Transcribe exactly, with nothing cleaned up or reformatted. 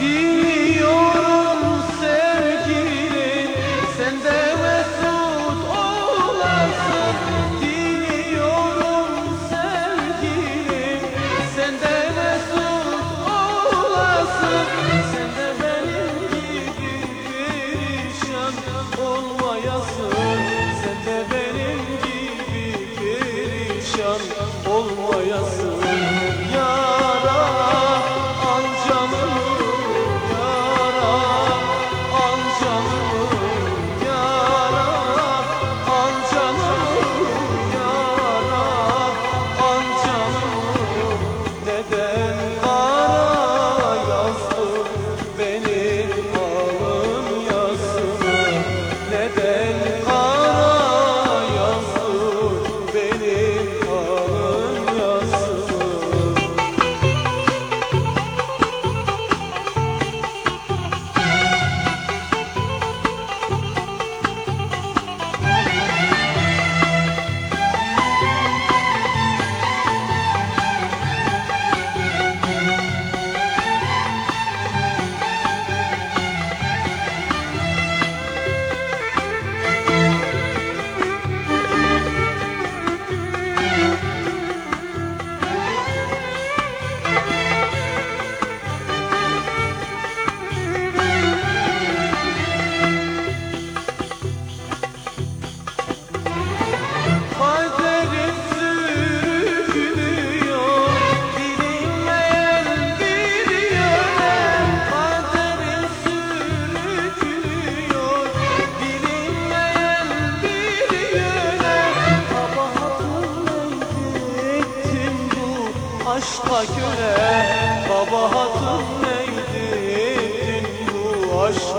Diliyorum sevgilim sen de mesut olasın. Diliyorum sevgilim sen de mesut olasın. Sen de benim gibi perişan olmayasın. Sen de benim gibi perişan olmayasın. Yara al canımı, yara al canımı, yara al canımı, yara al canımı. Neden kara yazdın benim alın yazımı? Neden kara yazdın benim alın yazımı? Kaderim sürüklüyor bilinmeyen bir yöne. Kaderim sürüklüyor bilinmeyen bir yöne. Kabahatım neydi ettim bu aşka köle? Kabahatım neydi ettim bu aşka